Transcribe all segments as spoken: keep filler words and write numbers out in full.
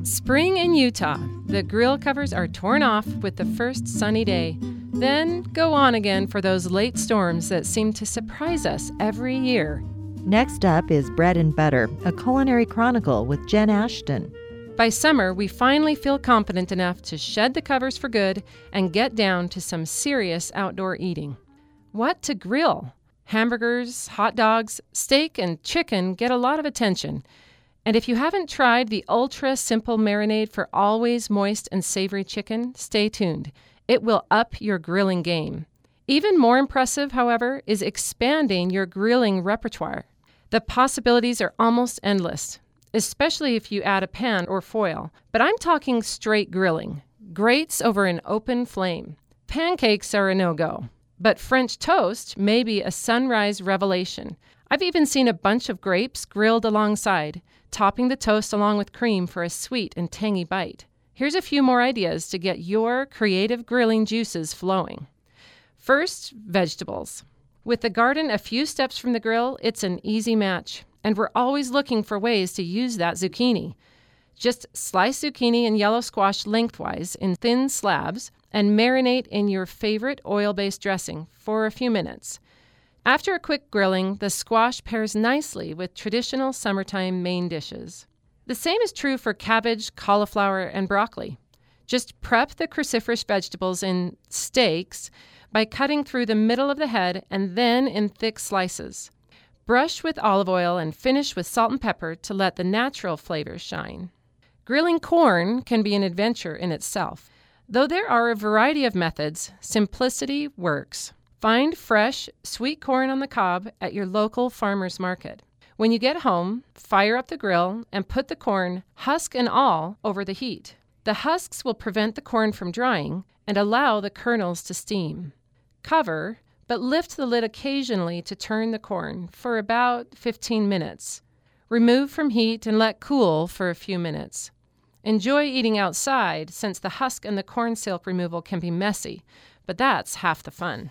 Spring in Utah. The grill covers are torn off with the first sunny day, then go on again for those late storms that seem to surprise us every year. Next up is Bread and Butter, a culinary chronicle with Jen Ashton. By summer, we finally feel confident enough to shed the covers for good and get down to some serious outdoor eating. What to grill? Hamburgers, hot dogs, steak, and chicken get a lot of attention. And if you haven't tried the ultra-simple marinade for always moist and savory chicken, stay tuned. It will up your grilling game. Even more impressive, however, is expanding your grilling repertoire. The possibilities are almost endless, especially if you add a pan or foil. But I'm talking straight grilling, grates over an open flame. Pancakes are a no-go, but French toast may be a sunrise revelation. I've even seen a bunch of grapes grilled alongside, topping the toast along with cream for a sweet and tangy bite. Here's a few more ideas to get your creative grilling juices flowing. First, vegetables. With the garden a few steps from the grill, it's an easy match, and we're always looking for ways to use that zucchini. Just slice zucchini and yellow squash lengthwise in thin slabs and marinate in your favorite oil-based dressing for a few minutes. After a quick grilling, the squash pairs nicely with traditional summertime main dishes. The same is true for cabbage, cauliflower, and broccoli. Just prep the cruciferous vegetables in steaks by cutting through the middle of the head and then in thick slices. Brush with olive oil and finish with salt and pepper to let the natural flavors shine. Grilling corn can be an adventure in itself. Though there are a variety of methods, simplicity works. Find fresh, sweet corn on the cob at your local farmer's market. When you get home, fire up the grill and put the corn, husk and all, over the heat. The husks will prevent the corn from drying and allow the kernels to steam. Cover, but lift the lid occasionally to turn the corn for about fifteen minutes. Remove from heat and let cool for a few minutes. Enjoy eating outside since the husk and the corn silk removal can be messy, but that's half the fun.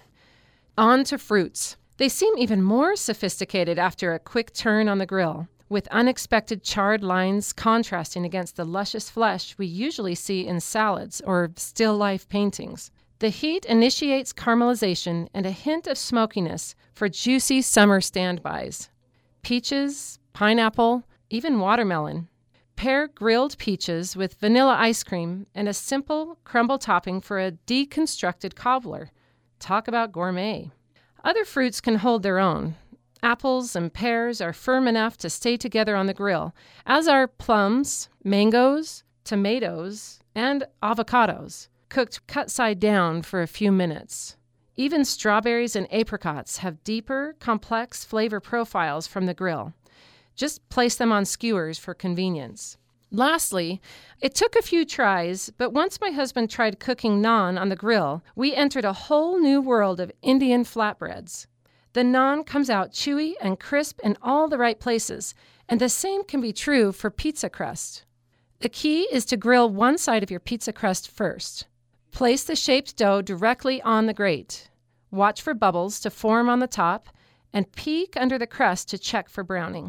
On to fruits. They seem even more sophisticated after a quick turn on the grill, with unexpected charred lines contrasting against the luscious flesh we usually see in salads or still life paintings. The heat initiates caramelization and a hint of smokiness for juicy summer standbys. Peaches, pineapple, even watermelon. Pair grilled peaches with vanilla ice cream and a simple crumble topping for a deconstructed cobbler. Talk about gourmet. Other fruits can hold their own. Apples and pears are firm enough to stay together on the grill, as are plums, mangoes, tomatoes, and avocados, cooked cut side down for a few minutes. Even strawberries and apricots have deeper, complex flavor profiles from the grill. Just place them on skewers for convenience. Lastly, it took a few tries, but once my husband tried cooking naan on the grill, we entered a whole new world of Indian flatbreads. The naan comes out chewy and crisp in all the right places, and the same can be true for pizza crust. The key is to grill one side of your pizza crust first. Place the shaped dough directly on the grate. Watch for bubbles to form on the top, and peek under the crust to check for browning.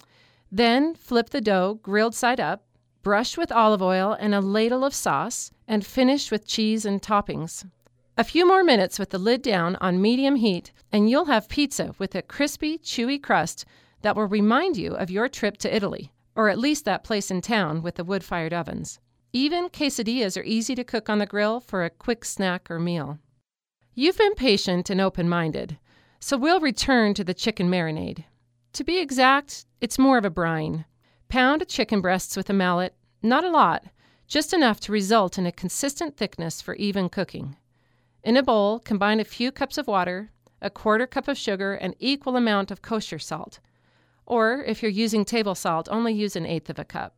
Then flip the dough grilled side up, brush with olive oil and a ladle of sauce, and finish with cheese and toppings. A few more minutes with the lid down on medium heat, and you'll have pizza with a crispy, chewy crust that will remind you of your trip to Italy, or at least that place in town with the wood-fired ovens. Even quesadillas are easy to cook on the grill for a quick snack or meal. You've been patient and open-minded, so we'll return to the chicken marinade. To be exact, it's more of a brine. Pound chicken breasts with a mallet, not a lot, just enough to result in a consistent thickness for even cooking. In a bowl, combine a few cups of water, a quarter cup of sugar, and equal amount of kosher salt. Or, if you're using table salt, only use an eighth of a cup.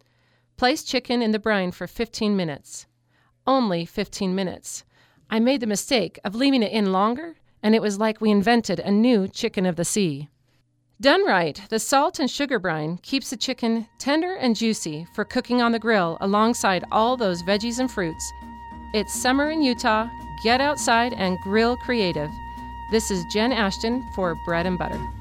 Place chicken in the brine for fifteen minutes. Only fifteen minutes. I made the mistake of leaving it in longer, and it was like we invented a new chicken of the sea. Done right, the salt and sugar brine keeps the chicken tender and juicy for cooking on the grill alongside all those veggies and fruits. It's summer in Utah. Get outside and grill creative. This is Jen Ashton for Bread and Butter.